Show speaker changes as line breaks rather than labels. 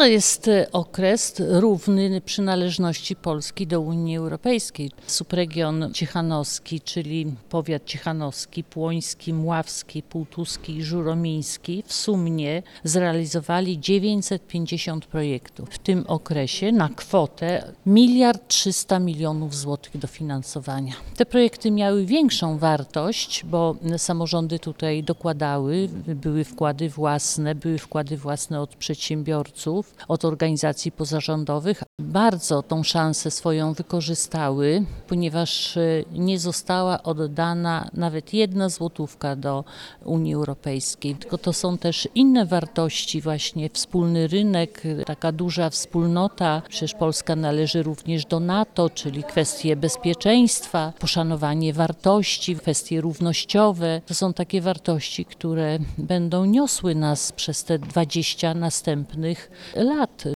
To jest okres równy przynależności Polski do Unii Europejskiej. Subregion ciechanowski, czyli powiat ciechanowski, płoński, mławski, półtuski i żuromiński w sumie zrealizowali 950 projektów. W tym okresie na kwotę 1,3 mld złotych dofinansowania. Te projekty miały większą wartość, bo samorządy tutaj dokładały, były wkłady własne od przedsiębiorców, od organizacji pozarządowych. Bardzo tą szansę swoją wykorzystały, ponieważ nie została oddana nawet 1 złotówka do Unii Europejskiej. Tylko to są też inne wartości, właśnie wspólny rynek, taka duża wspólnota. Przecież Polska należy również do NATO, czyli kwestie bezpieczeństwa, poszanowanie wartości, kwestie równościowe. To są takie wartości, które będą niosły nas przez te 20 następnych lat.